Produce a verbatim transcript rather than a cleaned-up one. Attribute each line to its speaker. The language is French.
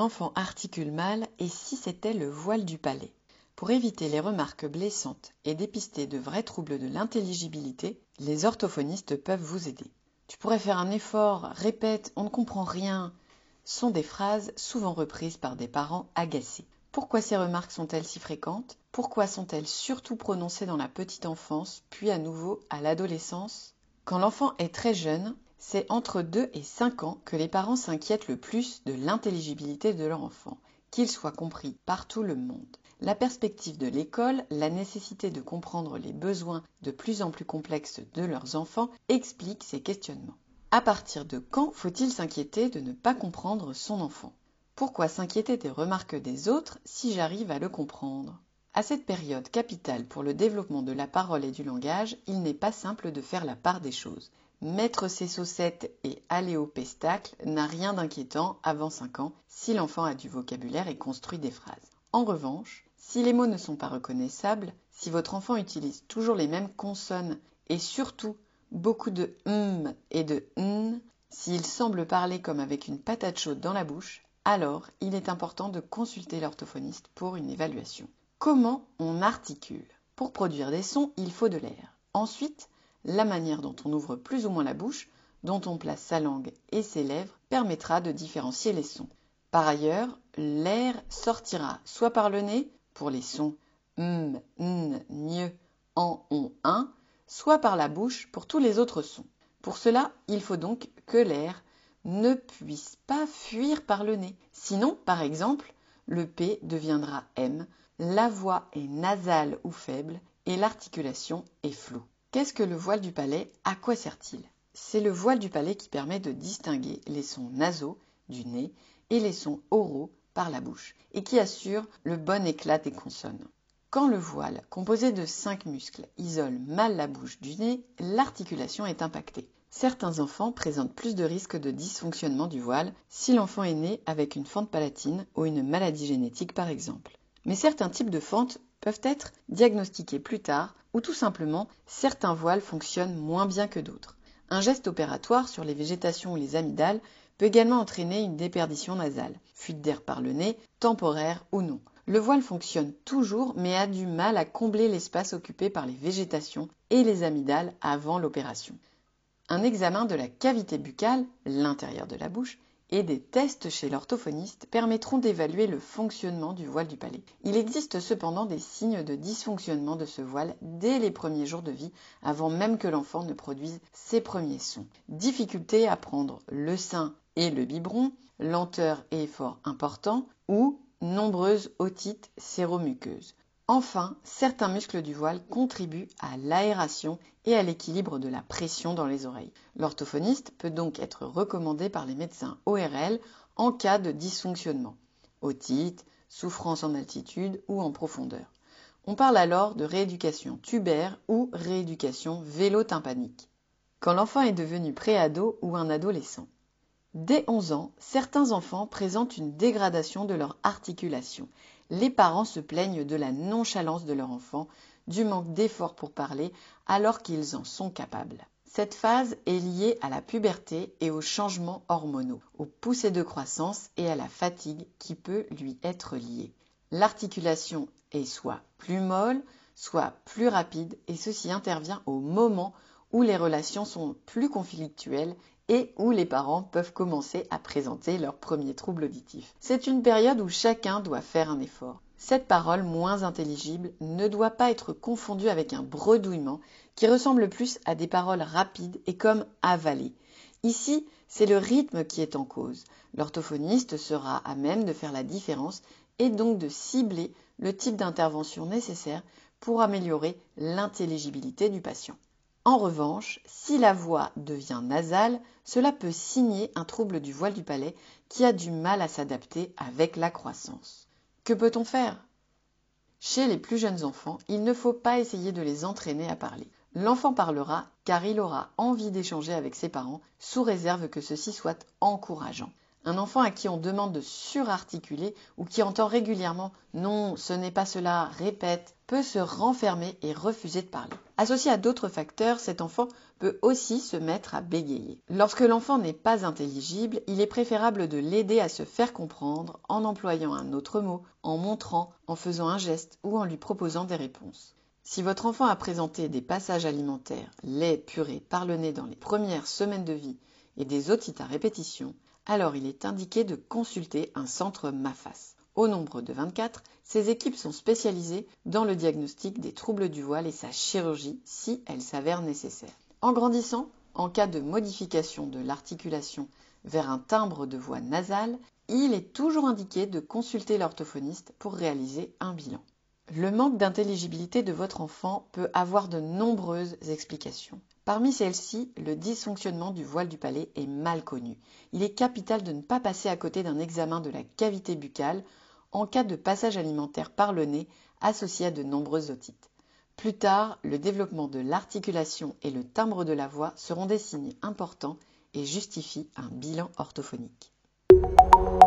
Speaker 1: enfant articule mal et si c'était le voile du palais. Pour éviter les remarques blessantes et dépister de vrais troubles de l'intelligibilité, les orthophonistes peuvent vous aider. Tu pourrais faire un effort, répète, on ne comprend rien, sont des phrases souvent reprises par des parents agacés. Pourquoi ces remarques sont-elles si fréquentes? Pourquoi sont-elles surtout prononcées dans la petite enfance, puis à nouveau à l'adolescence? Quand l'enfant est très jeune, c'est entre deux et cinq ans que les parents s'inquiètent le plus de l'intelligibilité de leur enfant, qu'il soit compris par tout le monde. La perspective de l'école, la nécessité de comprendre les besoins de plus en plus complexes de leurs enfants expliquent ces questionnements. À partir de quand faut-il s'inquiéter de ne pas comprendre son enfant? Pourquoi s'inquiéter des remarques des autres si j'arrive à le comprendre? À cette période capitale pour le développement de la parole et du langage, il n'est pas simple de faire la part des choses. Mettre ses chaussettes et aller au pestacle n'a rien d'inquiétant avant cinq ans si l'enfant a du vocabulaire et construit des phrases. En revanche, si les mots ne sont pas reconnaissables, si votre enfant utilise toujours les mêmes consonnes et surtout beaucoup de hum et de n, s'il semble parler comme avec une patate chaude dans la bouche, alors il est important de consulter l'orthophoniste pour une évaluation. Comment on articule? Pour produire des sons, il faut de l'air. Ensuite, la manière dont on ouvre plus ou moins la bouche, dont on place sa langue et ses lèvres, permettra de différencier les sons. Par ailleurs, l'air sortira soit par le nez, pour les sons m, n, gne, en, on, un, soit par la bouche pour tous les autres sons. Pour cela, il faut donc que l'air ne puisse pas fuir par le nez. Sinon, par exemple, le P deviendra M, la voix est nasale ou faible et l'articulation est floue. Qu'est-ce que le voile du palais? À quoi sert-il? C'est le voile du palais qui permet de distinguer les sons nasaux du nez et les sons oraux par la bouche et qui assure le bon éclat des consonnes. Quand le voile, composé de cinq muscles, isole mal la bouche du nez, l'articulation est impactée. Certains enfants présentent plus de risques de dysfonctionnement du voile si l'enfant est né avec une fente palatine ou une maladie génétique par exemple. Mais certains types de fentes peuvent être diagnostiqués plus tard ou tout simplement certains voiles fonctionnent moins bien que d'autres. Un geste opératoire sur les végétations ou les amygdales peut également entraîner une déperdition nasale, fuite d'air par le nez, temporaire ou non. Le voile fonctionne toujours mais a du mal à combler l'espace occupé par les végétations et les amygdales avant l'opération. Un examen de la cavité buccale, l'intérieur de la bouche, et des tests chez l'orthophoniste permettront d'évaluer le fonctionnement du voile du palais. Il existe cependant des signes de dysfonctionnement de ce voile dès les premiers jours de vie, avant même que l'enfant ne produise ses premiers sons. Difficulté à prendre le sein et le biberon, lenteur et effort important, ou nombreuses otites séromuqueuses. Enfin, certains muscles du voile contribuent à l'aération et à l'équilibre de la pression dans les oreilles. L'orthophoniste peut donc être recommandé par les médecins O R L en cas de dysfonctionnement, otite, souffrance en altitude ou en profondeur. On parle alors de rééducation tubaire ou rééducation vélo-tympanique. Quand l'enfant est devenu préado ou un adolescent. Dès onze ans, certains enfants présentent une dégradation de leur articulation. Les parents se plaignent de la nonchalance de leur enfant, du manque d'efforts pour parler alors qu'ils en sont capables. Cette phase est liée à la puberté et aux changements hormonaux, aux poussées de croissance et à la fatigue qui peut lui être liée. L'articulation est soit plus molle, soit plus rapide et ceci intervient au moment où les relations sont plus conflictuelles et où les parents peuvent commencer à présenter leurs premiers troubles auditifs. C'est une période où chacun doit faire un effort. Cette parole moins intelligible ne doit pas être confondue avec un bredouillement qui ressemble plus à des paroles rapides et comme avalées. Ici, c'est le rythme qui est en cause. L'orthophoniste sera à même de faire la différence et donc de cibler le type d'intervention nécessaire pour améliorer l'intelligibilité du patient. En revanche, si la voix devient nasale, cela peut signer un trouble du voile du palais qui a du mal à s'adapter avec la croissance. Que peut-on faire? Chez les plus jeunes enfants, il ne faut pas essayer de les entraîner à parler. L'enfant parlera car il aura envie d'échanger avec ses parents, sous réserve que ceci soit encourageant. Un enfant à qui on demande de surarticuler ou qui entend régulièrement « non, ce n'est pas cela, répète » peut se renfermer et refuser de parler. Associé à d'autres facteurs, cet enfant peut aussi se mettre à bégayer. Lorsque l'enfant n'est pas intelligible, il est préférable de l'aider à se faire comprendre en employant un autre mot, en montrant, en faisant un geste ou en lui proposant des réponses. Si votre enfant a présenté des passages alimentaires, lait, purée par le nez dans les premières semaines de vie et des otites à répétition, alors il est indiqué de consulter un centre MAFAS. Au nombre de vingt-quatre, ces équipes sont spécialisées dans le diagnostic des troubles du voile et sa chirurgie si elle s'avère nécessaire. En grandissant, en cas de modification de l'articulation vers un timbre de voix nasale, il est toujours indiqué de consulter l'orthophoniste pour réaliser un bilan. Le manque d'intelligibilité de votre enfant peut avoir de nombreuses explications. Parmi celles-ci, le dysfonctionnement du voile du palais est mal connu. Il est capital de ne pas passer à côté d'un examen de la cavité buccale en cas de passage alimentaire par le nez associé à de nombreuses otites. Plus tard, le développement de l'articulation et le timbre de la voix seront des signes importants et justifient un bilan orthophonique.